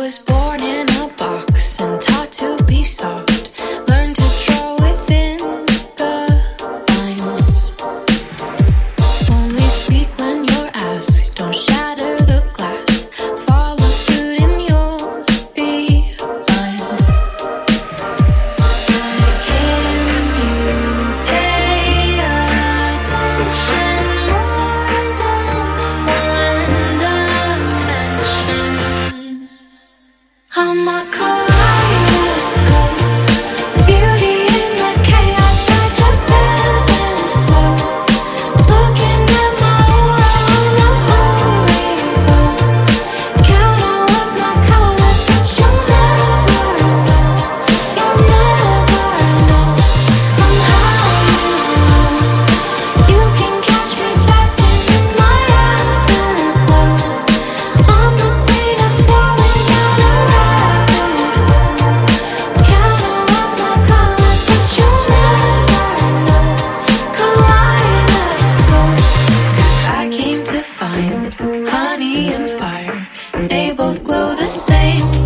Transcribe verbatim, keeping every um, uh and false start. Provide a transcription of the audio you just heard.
was born in a box and taught to be soft. Learn to draw within the lines. Only speak when you're asked. Don't shatter the glass. Follow suit and you'll be fine. Can you pay attention more than one dimension? I'm a kaleidoscope, beauty in the chaos. I just ebb and flow, looking at my world, the whole rainbow. Count all of my colors, but you'll never know. You'll never know. I'm high and low. You can catch me basking in my afterglow. I'm the queen of falling down a rabbit hole. Count all of my colors, but you'll never know. Kaleidoscope. 'Cause I came to find honey and fire. They both glow the same.